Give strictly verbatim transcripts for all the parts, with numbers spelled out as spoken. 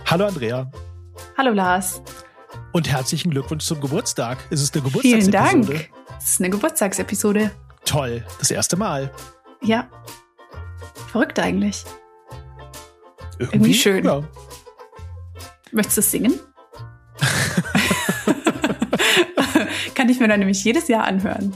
Hallo Andrea. Hallo Lars. Und herzlichen Glückwunsch zum Geburtstag. Es ist eine Vielen Geburtstagsepisode. Dank. Es ist eine Geburtstagsepisode. Toll, das erste Mal. Ja. Verrückt eigentlich. Irgendwie, Irgendwie schön. Ja. Möchtest du singen? Kann ich mir dann nämlich jedes Jahr anhören.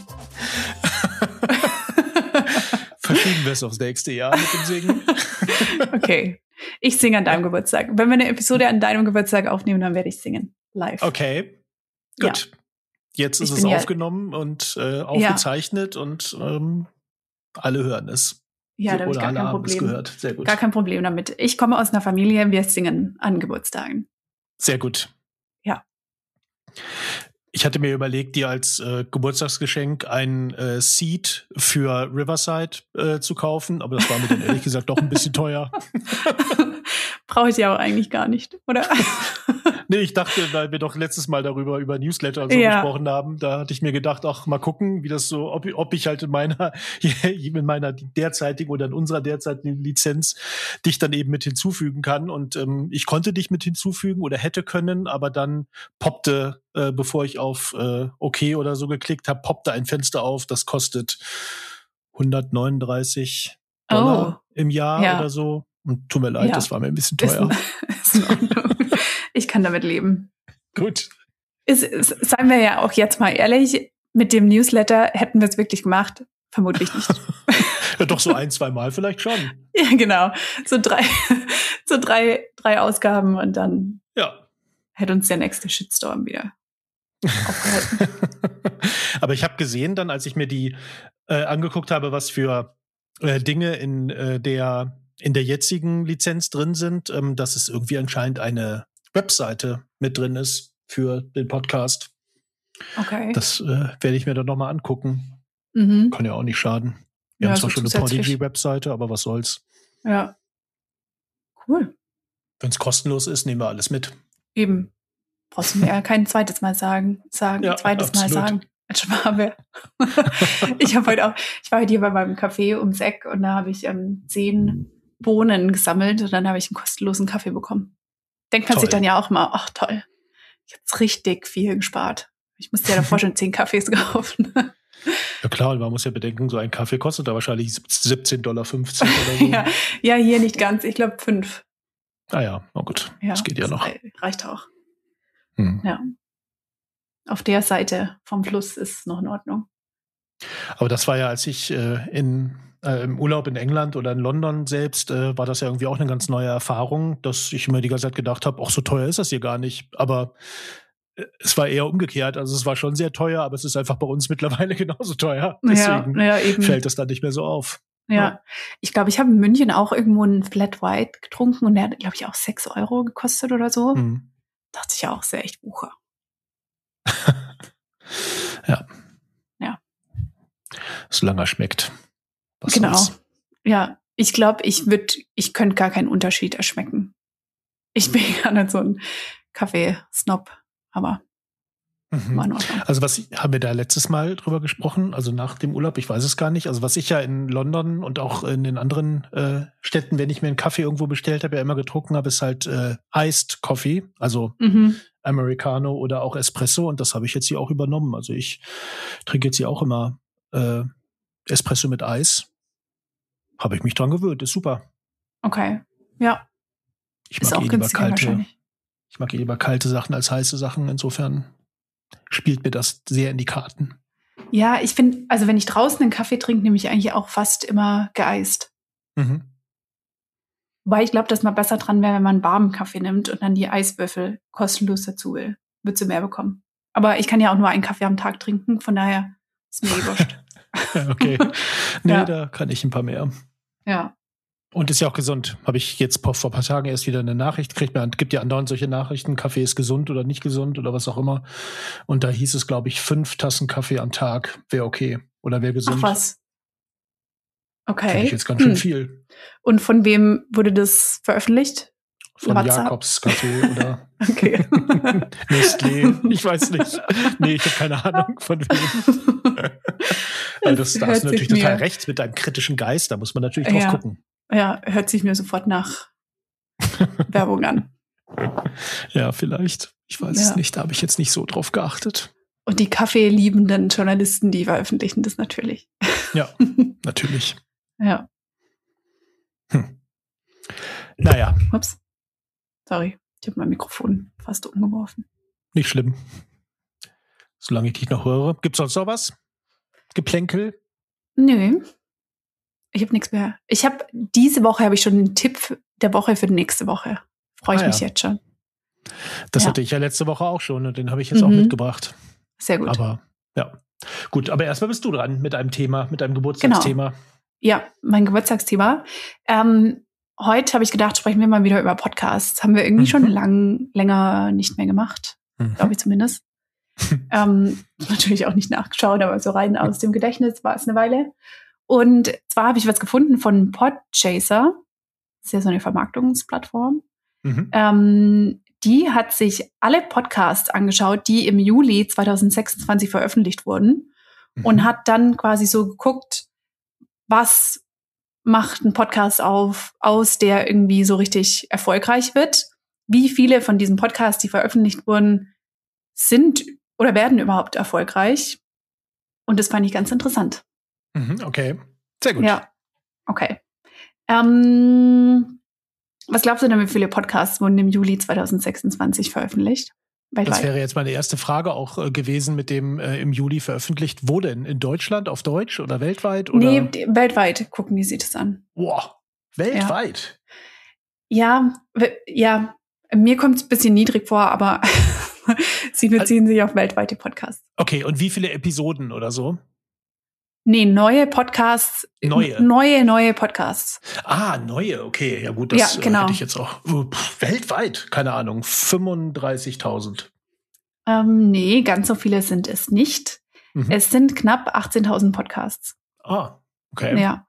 Verschieben wir es aufs nächste Jahr mit dem Singen. Okay. Ich singe an deinem ja. Geburtstag. Wenn wir eine Episode an deinem Geburtstag aufnehmen, dann werde ich singen. Live. Okay. Gut. Ja. Jetzt ist ich es ja, aufgenommen und äh, aufgezeichnet ja. und ähm, alle hören es. Ja, da habe ich gar kein Problem. Gehört. Sehr gut. Gar kein Problem damit. Ich komme aus einer Familie, wir singen an Geburtstagen. Sehr gut. Ja. Ich hatte mir überlegt, dir als äh, Geburtstagsgeschenk ein äh, Seat für Riverside äh, zu kaufen, aber das war mir dann ehrlich gesagt doch ein bisschen teuer. Brauche ich ja auch eigentlich gar nicht, oder? Nee, ich dachte, weil wir doch letztes Mal darüber über Newsletter und so ja. gesprochen haben, da hatte ich mir gedacht, ach, mal gucken, wie das so, ob, ob ich halt in meiner, in meiner derzeitigen oder in unserer derzeitigen Lizenz dich dann eben mit hinzufügen kann. Und ähm, ich konnte dich mit hinzufügen oder hätte können, aber dann poppte, äh, bevor ich auf äh, OK oder so geklickt habe, poppte ein Fenster auf, das kostet hundertneununddreißig Dollar oh. im Jahr ja. oder so. Und tut mir leid, ja. das war mir ein bisschen teuer. Ist, ist in Ordnung. Ich kann damit leben. Gut. Ist, ist, seien wir ja auch jetzt mal ehrlich, mit dem Newsletter hätten wir es wirklich gemacht? Vermutlich nicht. Ja, doch so ein, zwei Mal vielleicht schon. Ja, genau. So drei, so drei, drei Ausgaben und dann ja. hätte uns der nächste Shitstorm wieder aufgehalten. Aber ich habe gesehen dann, als ich mir die äh, angeguckt habe, was für äh, Dinge in äh, der in der jetzigen Lizenz drin sind, ähm, dass es irgendwie anscheinend eine Webseite mit drin ist für den Podcast. Okay. Das äh, werde ich mir dann nochmal angucken. Mhm. Kann ja auch nicht schaden. Wir ja, haben zwar so schon eine Podigy-Webseite, aber was soll's. Ja. Cool. Wenn es kostenlos ist, nehmen wir alles mit. Eben. Brauchst du mir ja kein zweites Mal sagen. sagen ja, zweites absolut. Mal sagen. Als Schwabe. ich habe heute auch, ich war heute hier bei meinem Café ums Eck und da habe ich ähm, zehn Bohnen gesammelt und dann habe ich einen kostenlosen Kaffee bekommen. Denkt man toll. sich dann ja auch mal, ach toll, ich habe jetzt richtig viel gespart. Ich musste ja davor schon zehn Kaffees kaufen. Ja klar, und man muss ja bedenken, so ein Kaffee kostet da wahrscheinlich siebzehn Dollar fünfzig oder so. ja, ja, hier nicht ganz, ich glaube fünf. Ah ja, oh gut, ja, das geht ja das noch. Reicht auch. Hm. Ja. Auf der Seite vom Fluss ist noch in Ordnung. Aber das war ja, als ich äh, in äh, im Urlaub in England oder in London selbst, äh, war das ja irgendwie auch eine ganz neue Erfahrung, dass ich immer die ganze Zeit gedacht habe, ach, so teuer ist das hier gar nicht. Aber äh, es war eher umgekehrt. Also es war schon sehr teuer, aber es ist einfach bei uns mittlerweile genauso teuer. Deswegen ja, ja, eben. fällt das dann nicht mehr so auf. Ja, ja. Ich glaube, ich habe in München auch irgendwo einen Flat White getrunken und der hat, glaube ich, auch sechs Euro gekostet oder so. Hm. Dachte ich ja auch, sehr echt Wucher. ja. Ja. Solange er schmeckt. Was genau. soll's. Ja, ich glaube, ich würde, ich könnte gar keinen Unterschied erschmecken. Ich bin gar nicht so ein Kaffee-Snob, aber mhm. war in Ordnung. Also was haben wir da letztes Mal drüber gesprochen? Also nach dem Urlaub, ich weiß es gar nicht. Also was ich ja in London und auch in den anderen äh, Städten, wenn ich mir einen Kaffee irgendwo bestellt habe, ja immer getrunken habe, ist halt äh, Iced Coffee, also mhm. Americano oder auch Espresso, und das habe ich jetzt hier auch übernommen. Also ich trinke jetzt hier auch immer äh, Espresso mit Eis. Habe ich mich dran gewöhnt, ist super. Okay, ja. Ich ist mag auch eh lieber günstiger kalte, wahrscheinlich. ich mag eh lieber kalte Sachen als heiße Sachen. Insofern spielt mir das sehr in die Karten. Ja, ich finde, also wenn ich draußen einen Kaffee trinke, nehme ich eigentlich auch fast immer geeist. Mhm. Wobei ich glaube, dass man besser dran wäre, wenn man einen warmen Kaffee nimmt und dann die Eiswürfel kostenlos dazu will. Würdest du mehr bekommen. Aber ich kann ja auch nur einen Kaffee am Tag trinken, von daher ist mir eh wurscht. Okay. Nee, ja. Da kann ich ein paar mehr. Ja. Und ist ja auch gesund. Habe ich jetzt vor ein paar Tagen erst wieder eine Nachricht gekriegt. Man gibt ja andauernd solche Nachrichten, Kaffee ist gesund oder nicht gesund oder was auch immer. Und da hieß es, glaube ich, fünf Tassen Kaffee am Tag wäre okay oder wäre gesund. Ach was. Okay. Finde ich jetzt ganz schön hm. viel. Und von wem wurde das veröffentlicht? Von WhatsApp? Jakobs Kaffee oder okay. Nestlé. Ich weiß nicht. Nee, ich habe keine Ahnung von wem. Also das, da hast du natürlich total recht mit deinem kritischen Geist. Da muss man natürlich drauf ja. gucken. Ja, hört sich mir sofort nach Werbung an. Ja, vielleicht. Ich weiß ja. es nicht. Da habe ich jetzt nicht so drauf geachtet. Und die kaffeeliebenden Journalisten, die veröffentlichen das natürlich. Ja, natürlich. Ja. Hm. Naja. Ups. Sorry, ich habe mein Mikrofon fast umgeworfen. Nicht schlimm. Solange ich dich noch höre. Gibt's sonst noch was? Geplänkel? Nö. Ich habe nichts mehr. Ich habe diese Woche habe ich schon einen Tipp der Woche für die nächste Woche. Freue ich ah, mich ja. jetzt schon. Das ja. hatte ich ja letzte Woche auch schon und den habe ich jetzt mhm. auch mitgebracht. Sehr gut. Aber ja, gut. Aber erstmal bist du dran mit einem Thema, mit einem Geburtstagsthema. Genau. Ja, mein Geburtstagsthema. Ähm, heute habe ich gedacht, sprechen wir mal wieder über Podcasts. Haben wir irgendwie mhm. schon lang, länger nicht mehr gemacht. Mhm. Glaube ich zumindest. ähm, natürlich auch nicht nachgeschaut, aber so rein aus dem Gedächtnis war es eine Weile. Und zwar habe ich was gefunden von Podchaser. Das ist ja so eine Vermarktungsplattform. Mhm. Ähm, die hat sich alle Podcasts angeschaut, die im Juli zwanzig sechsundzwanzig veröffentlicht wurden. Mhm. Und hat dann quasi so geguckt, was macht ein Podcast auf, aus, der irgendwie so richtig erfolgreich wird. Wie viele von diesen Podcasts, die veröffentlicht wurden, sind oder werden überhaupt erfolgreich. Und das fand ich ganz interessant. Okay, sehr gut. Ja, okay. Ähm, was glaubst du denn, wie viele Podcasts wurden im Juli zwanzig sechsundzwanzig veröffentlicht? Weltweit? Das wäre jetzt meine erste Frage auch äh, gewesen mit dem äh, im Juli veröffentlicht. Wo denn? In Deutschland, auf Deutsch oder weltweit? Oder? Nee, die, weltweit gucken die sich das an. Boah, weltweit? Ja, ja, ja mir kommt es ein bisschen niedrig vor, aber sie beziehen sich auf weltweite Podcasts. Okay, und wie viele Episoden oder so? Nee, neue Podcasts. Neue? Neue, neue Podcasts. Ah, neue, okay. Ja gut, das ja, genau. hätte ich jetzt auch. Pff, weltweit, keine Ahnung, fünfunddreißigtausend. Ähm, nee, ganz so viele sind es nicht. Mhm. Es sind knapp achtzehntausend Podcasts. Ah, okay. Ja.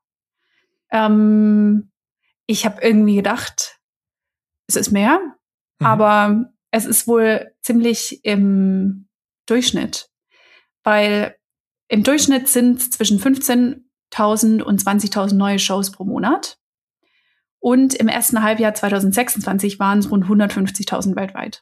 Ähm, ich habe irgendwie gedacht, es ist mehr, mhm. aber es ist wohl ziemlich im Durchschnitt. Weil im Durchschnitt sind es zwischen fünfzehntausend und zwanzigtausend neue Shows pro Monat. Und im ersten Halbjahr zwanzig sechsundzwanzig waren es rund hundertfünfzigtausend weltweit.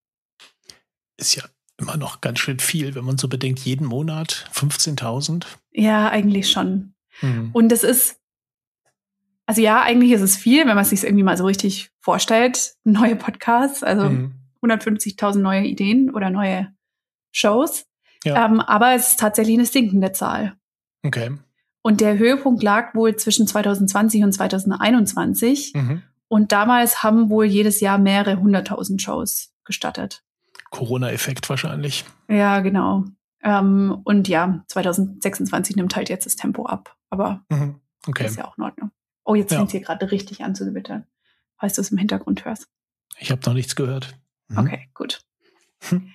Ist ja immer noch ganz schön viel, wenn man so bedenkt, jeden Monat fünfzehntausend. Ja, eigentlich schon. Mhm. Und es ist, also ja, eigentlich ist es viel, wenn man es sich irgendwie mal so richtig vorstellt. Neue Podcasts, also mhm. hundertfünfzigtausend neue Ideen oder neue Shows. Ja. Ähm, aber es ist tatsächlich eine sinkende Zahl. Okay. Und der Höhepunkt lag wohl zwischen zwanzig zwanzig und zwanzig einundzwanzig. Mhm. Und damals haben wohl jedes Jahr mehrere hunderttausend Shows gestattet. Corona-Effekt wahrscheinlich. Ja, genau. Ähm, und ja, zwanzig sechsundzwanzig nimmt halt jetzt das Tempo ab. Aber mhm. okay. ist ja auch in Ordnung. Oh, jetzt ja. fängt es hier gerade richtig an zu gewittern. Falls du es im Hintergrund hörst. Ich habe noch nichts gehört. Mhm. Okay, gut. Hm.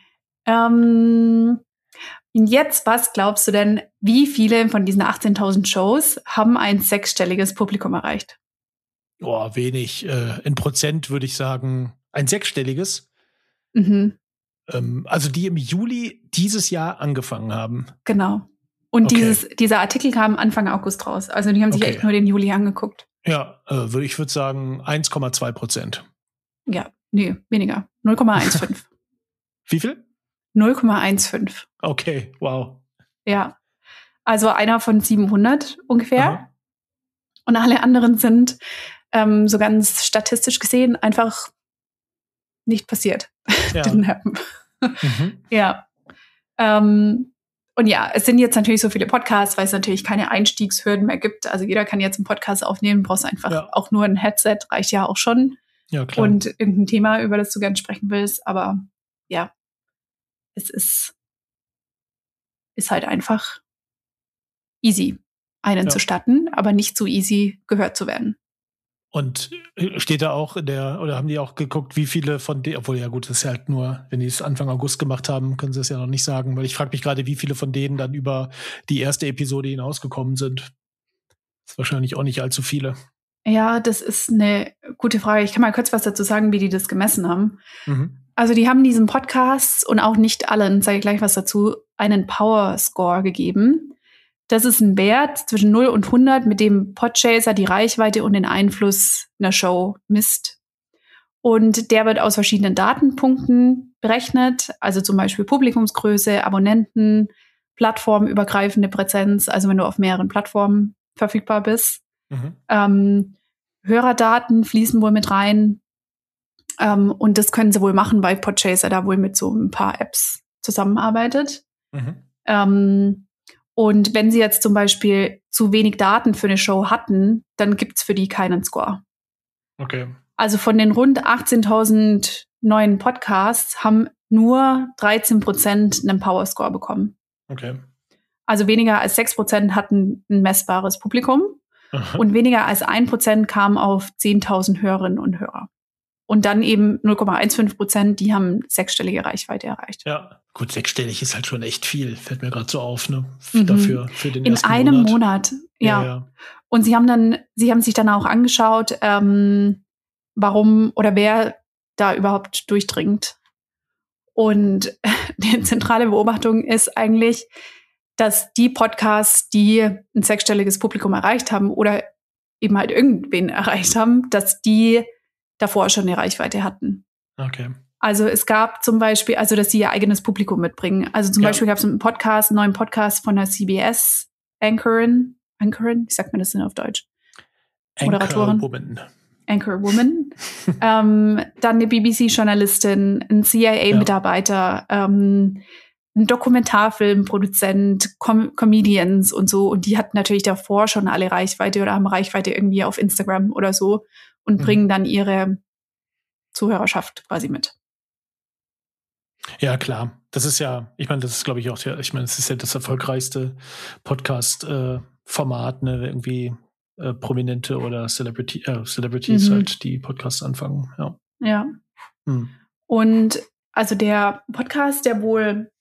Ähm, und jetzt, was glaubst du denn, wie viele von diesen achtzehntausend Shows haben ein sechsstelliges Publikum erreicht? Boah, wenig. Äh, in Prozent würde ich sagen, ein sechsstelliges. Mhm. Ähm, also die im Juli dieses Jahr angefangen haben. Genau. Und okay. dieses, dieser Artikel kam Anfang August raus. Also die haben sich okay. echt nur den Juli angeguckt. Ja, äh, ich würde sagen eins Komma zwei Prozent. Ja, nee, weniger. null Komma fünfzehn. Wie viel? null Komma fünfzehn. Okay, wow. Ja, also einer von siebenhundert ungefähr. Aha. Und alle anderen sind ähm, so ganz statistisch gesehen einfach nicht passiert. Ja. Didn't happen. Mhm. Ja. Ähm, und ja, es sind jetzt natürlich so viele Podcasts, weil es natürlich keine Einstiegshürden mehr gibt. Also jeder kann jetzt einen Podcast aufnehmen, brauchst einfach ja. auch nur ein Headset, reicht ja auch schon. Ja, klar. Und irgendein Thema, über das du gerne sprechen willst. Aber ja, es ist, ist halt einfach easy, einen ja. zu starten, aber nicht so easy gehört zu werden. Und steht da auch in der, oder haben die auch geguckt, wie viele von denen, obwohl ja gut, das ist ja halt nur, wenn die es Anfang August gemacht haben, können sie es ja noch nicht sagen, weil ich frage mich gerade, wie viele von denen dann über die erste Episode hinausgekommen sind. Das ist wahrscheinlich auch nicht allzu viele. Ja, das ist eine gute Frage. Ich kann mal kurz was dazu sagen, wie die das gemessen haben. Mhm. Also die haben diesen Podcasts und auch nicht allen, sage ich gleich was dazu, einen Power Score gegeben. Das ist ein Wert zwischen null und hundert, mit dem Podchaser die Reichweite und den Einfluss einer Show misst. Und der wird aus verschiedenen Datenpunkten berechnet, also zum Beispiel Publikumsgröße, Abonnenten, plattformübergreifende Präsenz, also wenn du auf mehreren Plattformen verfügbar bist. Mhm. Ähm, Hörerdaten fließen wohl mit rein. Ähm, und das können sie wohl machen, weil Podchaser da wohl mit so ein paar Apps zusammenarbeitet. Mhm. Ähm, und wenn sie jetzt zum Beispiel zu wenig Daten für eine Show hatten, dann gibt's für die keinen Score. Okay. Also von den rund achtzehntausend neuen Podcasts haben nur dreizehn Prozent einen Powerscore bekommen. Okay. Also weniger als sechs Prozent hatten ein messbares Publikum. Aha. Und weniger als ein Prozent kamen auf zehntausend Hörerinnen und Hörer. Und dann eben null Komma fünfzehn Prozent, die haben sechsstellige Reichweite erreicht. Ja, gut, sechsstellig ist halt schon echt viel, fällt mir gerade so auf, ne? Mhm. Dafür, für den In ersten einem Monat. Monat, ja. Ja, ja. Und sie haben dann, sie haben sich dann auch angeschaut, ähm, warum oder wer da überhaupt durchdringt. Und die zentrale Beobachtung ist eigentlich, dass die Podcasts, die ein sechsstelliges Publikum erreicht haben oder eben halt irgendwen erreicht haben, dass die davor schon eine Reichweite hatten. Okay. Also es gab zum Beispiel, also dass sie ihr eigenes Publikum mitbringen. Also zum ja. Beispiel gab es einen Podcast, einen neuen Podcast von der C B S Anchorin, Anchorin, wie sagt man das denn auf Deutsch? Moderatorin. Anchorwoman. Anchorwoman. ähm, dann eine B B C-Journalistin, ein C I A-Mitarbeiter, ja. ähm, ein Dokumentarfilmproduzent, Com- Comedians und so. Und die hatten natürlich davor schon alle Reichweite oder haben Reichweite irgendwie auf Instagram oder so und mhm. bringen dann ihre Zuhörerschaft quasi mit. Ja, klar. Das ist ja, ich meine, das ist, glaube ich, auch, der, ich meine, das ist ja das erfolgreichste Podcast-Format, äh, ne, irgendwie äh, Prominente oder Celebrity, äh, Celebrities mhm. halt, die Podcasts anfangen. Ja. Ja. Mhm. Und also der Podcast, der wohl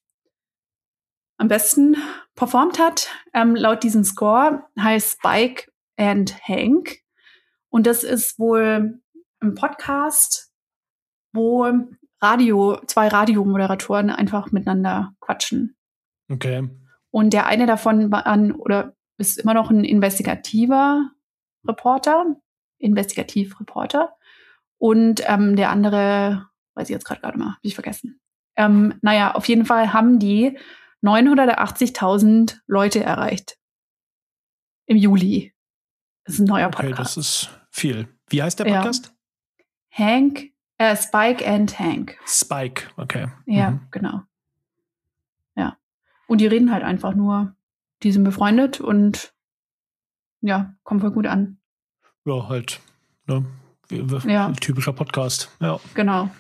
am besten performt hat, ähm, laut diesem Score, heißt Spike and Hank. Und das ist wohl ein Podcast, wo Radio, zwei Radiomoderatoren einfach miteinander quatschen. Okay. Und der eine davon war an, oder ist immer noch ein investigativer Reporter, Investigativreporter. Und ähm, der andere, weiß ich jetzt gerade gerade mal, hab ich vergessen. Ähm, naja, auf jeden Fall haben die neunhundertachtzigtausend Leute erreicht. Im Juli. Das ist ein neuer Podcast. Okay, das ist viel. Wie heißt der Podcast? Ja. Hank, äh, Spike and Hank. Spike, okay. Ja, mhm. genau. Ja. Und die reden halt einfach nur, die sind befreundet und ja, kommen voll gut an. Ja, halt, ne? Wie, wie, ja. Ein typischer Podcast, ja. Genau.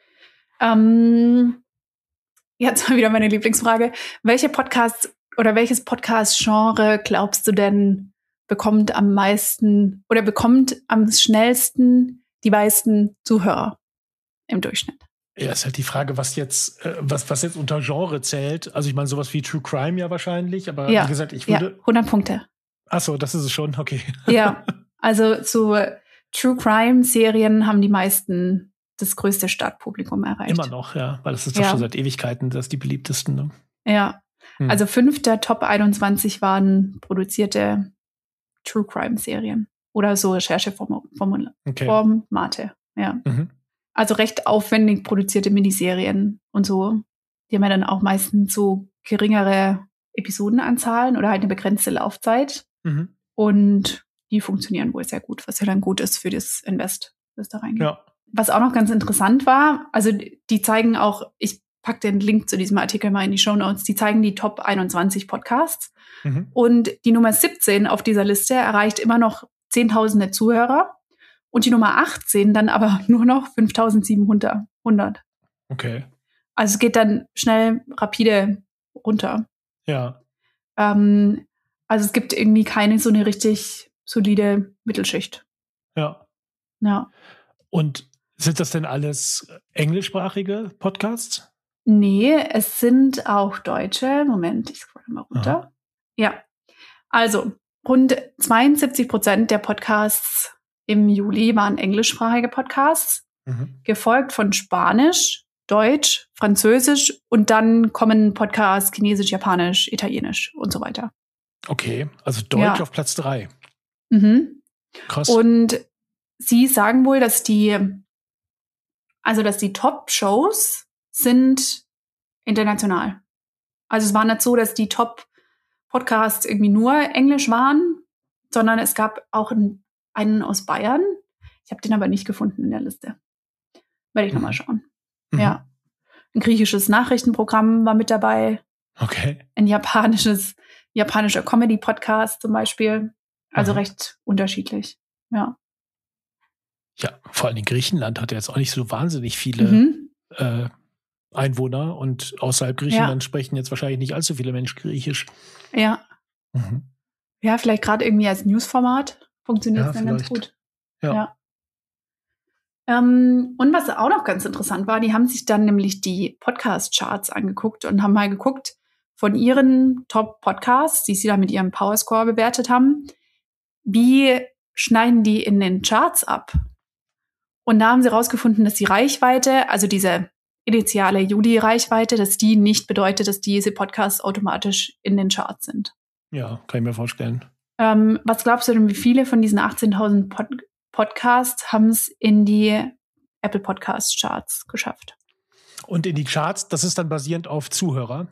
Ähm, Jetzt mal wieder meine Lieblingsfrage. Welche Podcasts oder welches Podcast-Genre glaubst du denn bekommt am meisten oder bekommt am schnellsten die meisten Zuhörer im Durchschnitt? Ja, ist halt die Frage, was jetzt, äh, was, was jetzt unter Genre zählt. Also ich meine, sowas wie True Crime ja wahrscheinlich, aber ja. wie gesagt, ich würde... Ja, hundert Punkte. Ach so, das ist es schon, okay. Ja, also so True Crime-Serien haben die meisten das größte Startpublikum erreicht. Immer noch, ja, weil das ist doch ja. schon seit Ewigkeiten das die beliebtesten. Ne? Ja, hm. also fünf der Top einundzwanzig waren produzierte True Crime-Serien oder so Rechercheformate. Okay. Formate, ja. Mhm. Also recht aufwendig produzierte Miniserien und so. Die haben ja dann auch meistens so geringere Episodenanzahlen oder halt eine begrenzte Laufzeit. Mhm. Und die funktionieren wohl sehr gut, was ja dann gut ist für das Invest, das da reingeht. Ja. Was auch noch ganz interessant war, also die zeigen auch, ich packe den Link zu diesem Artikel mal in die Shownotes, die zeigen die Top einundzwanzig Podcasts. Mhm. Und die Nummer siebzehn auf dieser Liste erreicht immer noch zehntausende Zuhörer und die Nummer achtzehn dann aber nur noch fünftausendsiebenhundert. Okay. Also es geht dann schnell, rapide runter. Ja. Ähm, also es gibt irgendwie keine so eine richtig solide Mittelschicht. Ja. Ja. Und sind das denn alles englischsprachige Podcasts? Nee, es sind auch deutsche. Moment, ich scroll mal runter. Aha. Ja, also rund zweiundsiebzig Prozent der Podcasts im Juli waren englischsprachige Podcasts, mhm. gefolgt von Spanisch, Deutsch, Französisch und dann kommen Podcasts Chinesisch, Japanisch, Italienisch und so weiter. Okay, also Deutsch ja. auf Platz drei. Mhm. Krass. Und sie sagen wohl, dass die also dass die Top-Shows sind international. Also es war nicht so, dass die Top-Podcasts irgendwie nur Englisch waren, sondern es gab auch einen, einen aus Bayern. Ich habe den aber nicht gefunden in der Liste. Werde ich mhm. nochmal schauen. Mhm. Ja. Ein griechisches Nachrichtenprogramm war mit dabei. Okay. Ein japanisches, japanischer Comedy-Podcast zum Beispiel. Also Aha. recht unterschiedlich. Ja. Ja, vor allem Griechenland hat ja jetzt auch nicht so wahnsinnig viele Mhm. äh, Einwohner und außerhalb Griechenland Ja. sprechen jetzt wahrscheinlich nicht allzu viele Menschen Griechisch. Ja. Mhm. Ja, vielleicht gerade irgendwie als Newsformat funktioniert es Ja, dann ganz vielleicht. gut. Ja. Ja. Ähm, und was auch noch ganz interessant war, die haben sich dann nämlich die Podcast-Charts angeguckt und haben mal geguckt, von ihren Top-Podcasts, die sie da mit ihrem Powerscore bewertet haben, wie schneiden die in den Charts ab? Und da haben sie rausgefunden, dass die Reichweite, also diese initiale Juli-Reichweite, dass die nicht bedeutet, dass diese Podcasts automatisch in den Charts sind. Ja, kann ich mir vorstellen. Ähm, was glaubst du denn, wie viele von diesen achtzehntausend Pod- Podcasts haben es in die Apple Podcast Charts geschafft? Und in die Charts, das ist dann basierend auf Zuhörer?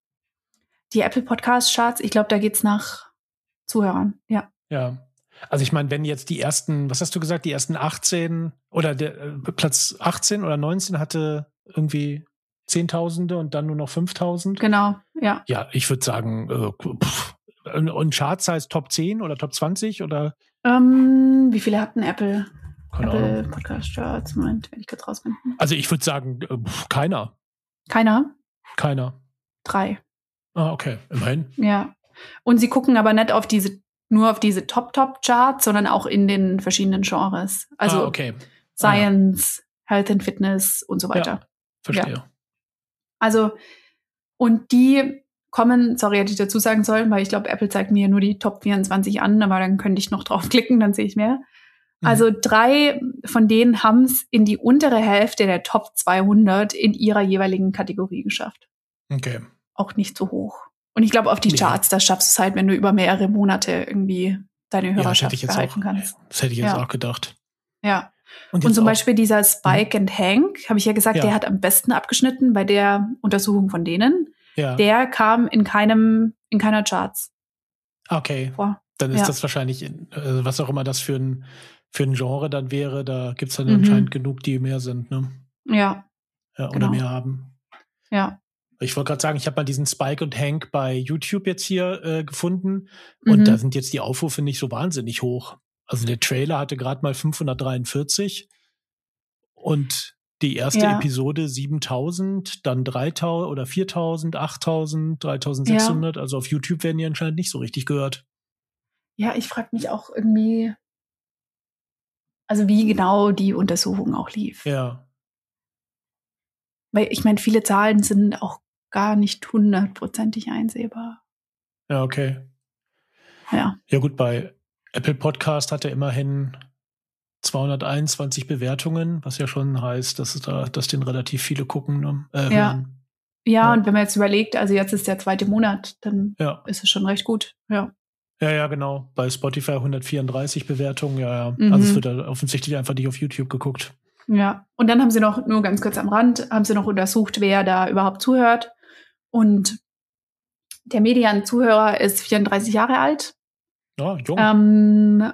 Die Apple Podcast Charts, ich glaube, da geht's nach Zuhörern, ja. Ja. Also ich meine, wenn jetzt die ersten, was hast du gesagt, die ersten achtzehn oder der äh, Platz achtzehn oder neunzehn hatte irgendwie Zehntausende und dann nur noch fünftausend. Genau, ja. Ja, ich würde sagen, äh, pff, und Charts heißt Top zehn oder Top zwanzig oder? Ähm, wie viele hatten Apple? Keine Apple Ahnung. Podcast Charts, Moment, wenn ich kurz rausfinden. Also ich würde sagen, äh, pff, keiner. Keiner? Keiner. Drei. Ah, okay, immerhin. Ja. Und sie gucken aber nicht auf diese, nur auf diese Top-Top-Charts, sondern auch in den verschiedenen Genres. Also ah, okay. Science, ah, ja. Health and Fitness und so weiter. Ja, verstehe. Ja. Also, und die kommen, sorry, hätte ich dazu sagen sollen, weil ich glaube, Apple zeigt mir nur die Top vierundzwanzig an, aber dann könnte ich noch draufklicken, dann sehe ich mehr. Mhm. Also drei von denen haben es in die untere Hälfte der Top zweihundert in ihrer jeweiligen Kategorie geschafft. Okay. Auch nicht so hoch. Und ich glaube, auf die Nee. Charts, da schaffst du es halt, wenn du über mehrere Monate irgendwie deine Hörerschaft ja, das behalten auch, kannst. Das hätte ich jetzt ja. auch gedacht. Ja. Und, Und zum auch, Beispiel dieser Spike and Hank, habe ich ja gesagt, Ja. der hat am besten abgeschnitten bei der Untersuchung von denen. ja. Der kam in keinem, in keiner Charts Okay. vor. Dann ist Ja. das wahrscheinlich, äh, was auch immer das für ein, für ein Genre dann wäre, da gibt es dann Mhm. anscheinend genug, die mehr sind, ne? Ja, Ja, oder Genau. mehr haben. ja. Ich wollte gerade sagen, ich habe mal diesen Spike und Hank bei YouTube jetzt hier äh, gefunden und Mhm. da sind jetzt die Aufrufe nicht so wahnsinnig hoch. Also der Trailer hatte gerade mal fünfhundertdreiundvierzig und die erste Ja. Episode siebentausend, dann dreitausend oder viertausend, achttausend, dreitausendsechshundert. Also auf YouTube werden die anscheinend nicht so richtig gehört. Ja, ich frage mich auch irgendwie, also wie genau die Untersuchung auch lief. Ja. Weil ich meine, viele Zahlen sind auch gar nicht hundertprozentig einsehbar. Ja, okay. Ja. Ja gut, bei Apple Podcast hat er immerhin zweihunderteinundzwanzig Bewertungen, was ja schon heißt, dass es da, dass den relativ viele gucken. Ne? Äh, Ja. hören. ja. Ja. Und wenn man jetzt überlegt, also jetzt ist der zweite Monat, dann Ja. ist es schon recht gut. Ja. Ja, ja, genau. Bei Spotify hundertvierunddreißig Bewertungen, ja, ja. Mhm. Also es wird da offensichtlich einfach nicht auf YouTube geguckt. Ja. Und dann haben sie noch, nur ganz kurz am Rand, haben sie noch untersucht, wer da überhaupt zuhört. Und der Median-Zuhörer ist vierunddreißig Jahre alt. Ja, jung. Ähm,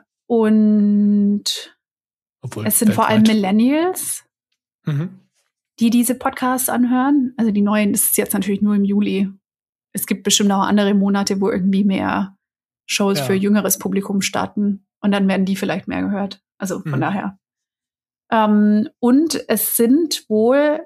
und Obwohl, es sind vor allem weltweit. Millennials, Mhm. die diese Podcasts anhören. Also die neuen, das ist jetzt natürlich nur im Juli. Es gibt bestimmt auch andere Monate, wo irgendwie mehr Shows Ja. für jüngeres Publikum starten. Und dann werden die vielleicht mehr gehört. Also von Mhm. daher. Ähm, und es sind wohl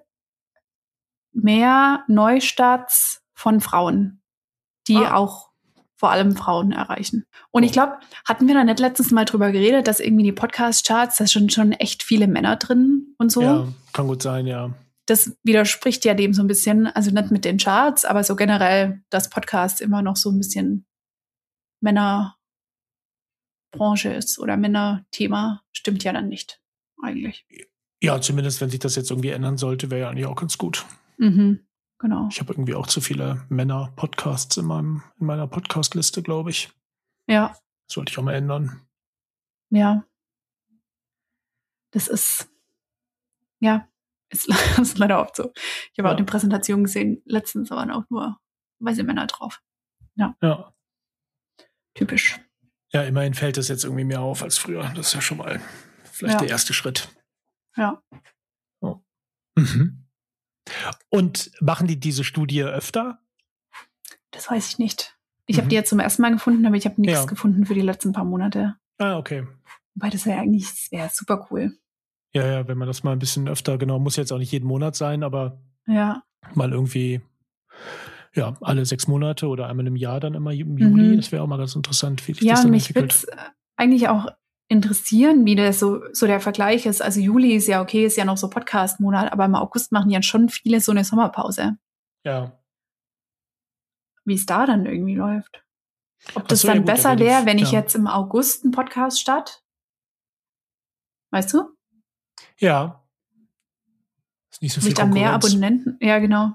mehr Neustarts von Frauen, die Ah. auch vor allem Frauen erreichen. Und Oh. ich glaube, hatten wir da nicht letztens mal drüber geredet, dass irgendwie die Podcast-Charts, da sind schon echt viele Männer drin und so. Ja, kann gut sein, ja. Das widerspricht ja dem so ein bisschen, also nicht mit den Charts, aber so generell, dass Podcast immer noch so ein bisschen Männerbranche ist oder Männerthema, stimmt ja dann nicht eigentlich. Ja, zumindest wenn sich das jetzt irgendwie ändern sollte, wäre ja eigentlich auch ganz gut. Mhm, genau. Ich habe irgendwie auch zu viele Männer-Podcasts in meinem, in meiner Podcast-Liste, glaube ich. Ja, Das sollte ich auch mal ändern. ja. Das ist, ja, Ist, ist leider oft so. Ich habe Ja. auch eine Präsentation gesehen, letztens waren auch nur weiße Männer drauf. Ja. Ja. Typisch. Ja, immerhin fällt es jetzt irgendwie mehr auf als früher. Das ist ja schon mal vielleicht Ja. der erste Schritt. Ja. Oh. Mhm. Und machen die diese Studie öfter? Das weiß ich nicht. Ich Mhm. habe die jetzt zum ersten Mal gefunden, aber ich habe nichts Ja. gefunden für die letzten paar Monate. Ah, okay. Wobei das wäre eigentlich, das wäre super cool. Ja, ja, wenn man das mal ein bisschen öfter, genau, muss jetzt auch nicht jeden Monat sein, aber Ja. mal irgendwie, ja, alle sechs Monate oder einmal im Jahr dann immer im Juli. Mhm. Das wäre auch mal ganz interessant, wie sich Ja, das und dann mich würde entwickelt. es eigentlich auch interessieren, wie das so, so der Vergleich ist. Also Juli ist ja okay, ist ja noch so Podcast-Monat, aber im August machen ja schon viele so eine Sommerpause. Ja. Wie es da dann irgendwie läuft. Ob das Ach so, ja dann gut, da besser wäre die- wäre, wenn ich ja. jetzt im August einen Podcast starte? Weißt du? Ja. Ist nicht so Habe viel ich da mehr Konkurrenz. Abonnenten? Ja, genau.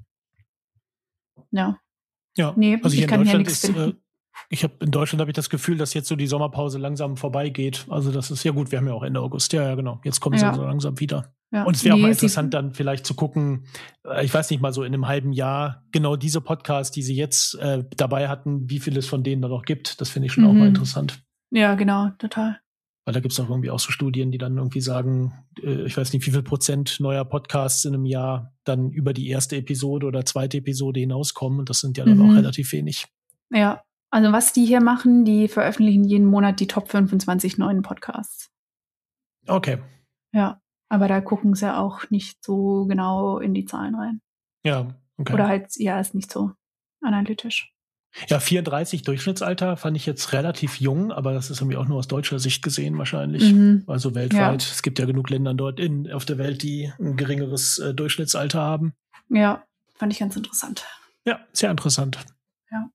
Ja. Ja, Nee, also ich hier in kann hier Deutschland nichts ist, äh, finden. ich habe in Deutschland habe ich das Gefühl, dass jetzt so die Sommerpause langsam vorbeigeht. Also das ist ja gut, wir haben ja auch Ende August. Ja, ja, genau. Jetzt kommen sie Ja. so langsam wieder. Ja. Und es wäre auch Nee, mal sie- interessant, dann vielleicht zu gucken, äh, ich weiß nicht mal so in einem halben Jahr, genau diese Podcasts, die sie jetzt äh, dabei hatten, wie viel es von denen da noch gibt. Das finde ich schon auch mal Mhm. interessant. Ja, genau, total. Weil da gibt es auch irgendwie auch so Studien, die dann irgendwie sagen, äh, ich weiß nicht, wie viel Prozent neuer Podcasts in einem Jahr dann über die erste Episode oder zweite Episode hinauskommen. Und das sind ja dann Mhm. auch relativ wenig. Ja. Also was die hier machen, die veröffentlichen jeden Monat die Top fünfundzwanzig neuen Podcasts. Okay. Ja. Aber da gucken sie auch nicht so genau in die Zahlen rein. Ja, okay. Oder halt, ja, ist nicht so analytisch. Ja, vierunddreißig Durchschnittsalter fand ich jetzt relativ jung, aber das ist irgendwie auch nur aus deutscher Sicht gesehen wahrscheinlich. Mhm. Also weltweit. Es gibt ja genug Länder dort in, auf der Welt, die ein geringeres äh, Durchschnittsalter haben. Ja, fand ich ganz interessant. Ja, sehr interessant. Ja.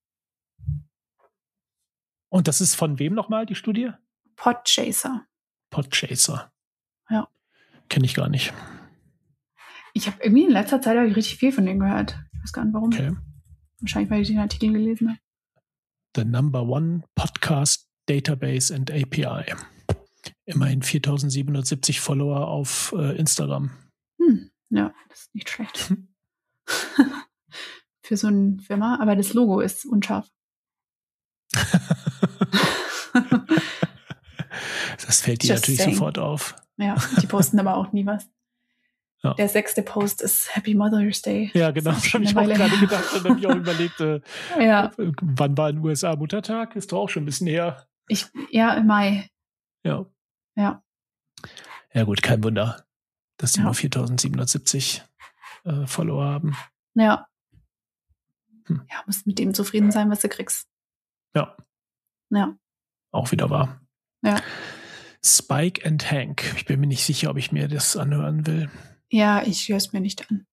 Und das ist von wem nochmal, die Studie? Podchaser. Podchaser. Ja. Kenne ich gar nicht. Ich habe irgendwie in letzter Zeit hab ich richtig viel von denen gehört. Ich weiß gar nicht warum. Okay. Wahrscheinlich, weil ich den Artikel gelesen habe. The number one podcast database and A P I. Immerhin viertausendsiebenhundertsiebzig Follower auf äh, Instagram. Hm, ja, das ist nicht schlecht. Für so eine Firma, aber das Logo ist unscharf. Das fällt dir Just natürlich saying. sofort auf. Ja, die posten aber auch nie was. Ja. Der sechste Post ist Happy Mother's Day. Ja, genau. Das Das ist habe schon ich eine auch Weile gerade her. gedacht. Und habe ich auch überlegt, äh, Ja, äh, wann war in den U S A Muttertag? Ist doch auch schon ein bisschen her. ich, ja, im Mai. Ja. Ja, Ja gut, kein Wunder, dass die Ja. nur viertausendsiebenhundertsiebzig äh, Follower haben. ja. Hm. Ja, musst mit dem zufrieden sein, was du kriegst. Ja, Ja, auch wieder wahr. ja. Spike and Hank. Ich bin mir nicht sicher, ob ich mir das anhören will. Ja, ich höre es mir nicht an.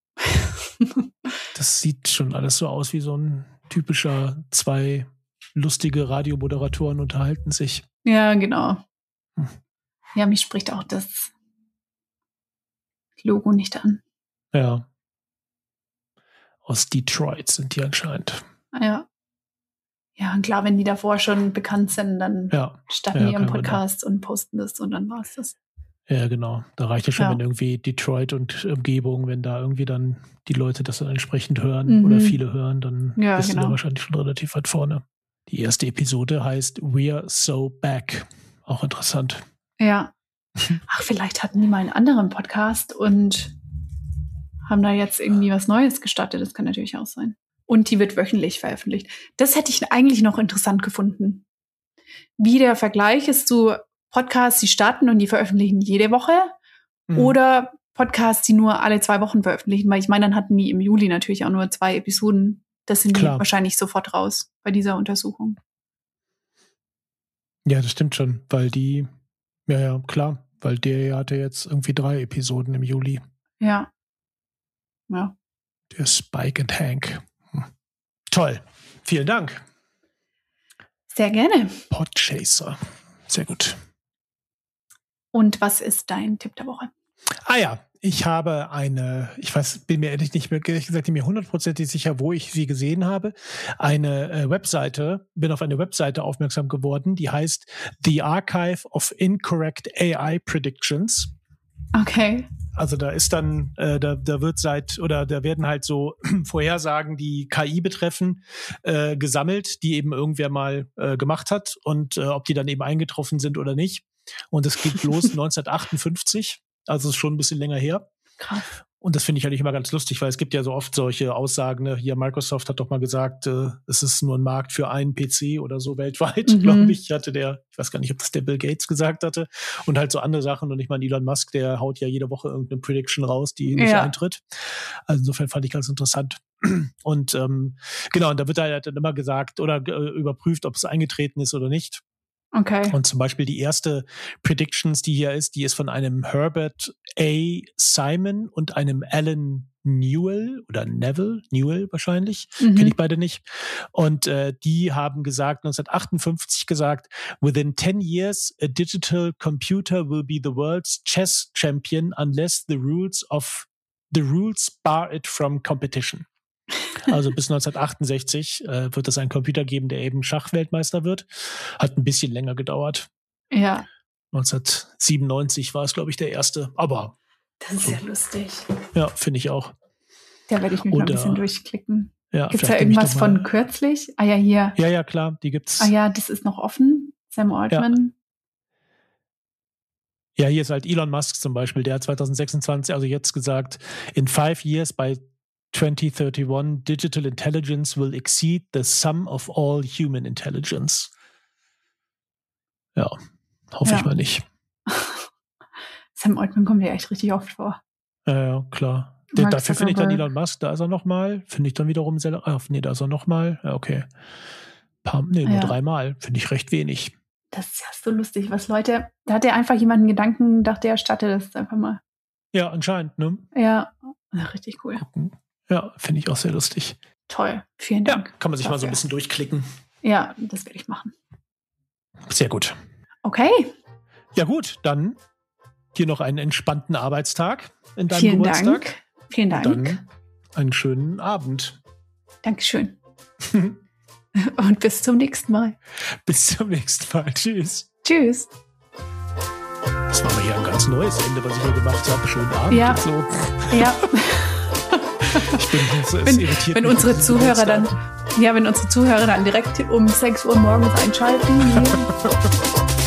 Das sieht schon alles so aus wie so ein typischer zwei lustige Radiomoderatoren unterhalten sich. Ja, genau. Hm. Ja, mich spricht auch das Logo nicht an. Ja. Aus Detroit sind die anscheinend. Ja. Ja, und klar, wenn die davor schon bekannt sind, dann Ja, starten ja, die ihren kein Wunder. Podcast und posten das und dann war's das. ja, genau. Da reicht ja schon, Ja. wenn irgendwie Detroit und Umgebung, wenn da irgendwie dann die Leute das dann entsprechend hören Mhm. oder viele hören, dann Ja, bist du genau. da wahrscheinlich schon relativ weit vorne. Die erste Episode heißt We're So Back. Auch interessant. Ja. Ach, vielleicht hatten die mal einen anderen Podcast und haben da jetzt irgendwie was Neues gestartet. Das kann natürlich auch sein. Und die wird wöchentlich veröffentlicht. Das hätte ich eigentlich noch interessant gefunden. Wie der Vergleich ist zu Podcasts, die starten und die veröffentlichen jede Woche Mhm. oder Podcasts, die nur alle zwei Wochen veröffentlichen. Weil ich meine, dann hatten die im Juli natürlich auch nur zwei Episoden. Das sind Klar. die wahrscheinlich sofort raus bei dieser Untersuchung. Ja, das stimmt schon, weil die, ja, ja, klar, weil der hatte jetzt irgendwie drei Episoden im Juli. Ja. Ja. Der Spike and Hank. Hm. Toll. Vielen Dank. Sehr gerne. Podchaser. Sehr gut. Und was ist dein Tipp der Woche? Ah ja, ich habe eine, ich weiß, bin mir ehrlich nicht mehr, ehrlich gesagt, nicht mehr hundertprozentig sicher, wo ich sie gesehen habe. Eine äh, Webseite, bin auf eine Webseite aufmerksam geworden, die heißt The Archive of Incorrect A I Predictions. Okay. Also da ist dann, äh, da, da wird seit, oder da werden halt so Vorhersagen, die K I betreffen, äh, gesammelt, die eben irgendwer mal äh, gemacht hat und äh, ob die dann eben eingetroffen sind oder nicht. Und es geht los neunzehnhundertachtundfünfzig, also ist schon ein bisschen länger her. Krass. Und das finde ich eigentlich immer ganz lustig, weil es gibt ja so oft solche Aussagen, ne? Hier Microsoft hat doch mal gesagt, äh, es ist nur ein Markt für einen P C oder so weltweit, mhm. glaube ich. Hatte der, ich weiß gar nicht, ob das der Bill Gates gesagt hatte. Und halt so andere Sachen. Und ich meine, Elon Musk, der haut ja jede Woche irgendeine Prediction raus, die nicht ja. eintritt. Also insofern fand ich ganz interessant. Und ähm, genau, und da wird halt dann immer gesagt oder äh, überprüft, ob es eingetreten ist oder nicht. Okay. Und zum Beispiel die erste Predictions, die hier ist, die ist von einem Herbert A. Simon und einem Alan Newell oder Neville, Newell wahrscheinlich, mhm. kenne ich beide nicht. Und äh, die haben gesagt, neunzehnhundertachtundfünfzig gesagt, within ten years a digital computer will be the world's chess champion unless the rules of the rules bar it from competition. Also bis neunzehnhundertachtundsechzig äh, wird es einen Computer geben, der eben Schachweltmeister wird. Hat ein bisschen länger gedauert. Ja. neunzehnhundertsiebenundneunzig war es, glaube ich, der erste. Aber das ist ja lustig. Ja, finde ich auch. Da werde ich mich Oder, mal ein bisschen durchklicken. Ja, gibt es da irgendwas von kürzlich? Ah ja, hier. Ja, ja, klar, die gibt's. Ah ja, das ist noch offen. Sam Altman. Ja. ja, hier ist halt Elon Musk zum Beispiel. Der hat zweitausendsechsundzwanzig, also jetzt gesagt, in five years by twenty thirty-one, digital intelligence will exceed the sum of all human intelligence. Ja, hoffe ja. ich mal nicht. Sam Altman kommt ja echt richtig oft vor. Ja, ja, klar. Der, dafür finde ich dann Elon Musk, da ist er nochmal. Finde ich dann wiederum sehr, ah, nee, da ist er nochmal. Ja, okay. Paar, nee, nur ja. dreimal. Finde ich recht wenig. Das ist ja so lustig, was Leute, da hat er einfach jemanden Gedanken, dachte er, startet das einfach mal. Ja, anscheinend, ne? Ja, richtig cool. Gucken. Ja, finde ich auch sehr lustig. Toll, vielen Dank. Ja, kann man sich dafür. mal so ein bisschen durchklicken. Ja, das werde ich machen. Sehr gut. Okay. Ja gut, dann hier noch einen entspannten Arbeitstag in deinem vielen Geburtstag. Dank. Vielen Dank. Und dann einen schönen Abend. Dankeschön. Und bis zum nächsten Mal. Bis zum nächsten Mal. Tschüss. Tschüss. Das war mal hier ein ganz neues Ende, was ich hier gemacht habe. Schönen Abend. Ja. Und so. Ja. Ich bin, es, es wenn irritiert wenn mich, unsere Zuhörer dann, ja, wenn unsere Zuhörer dann direkt um sechs Uhr morgens einschalten.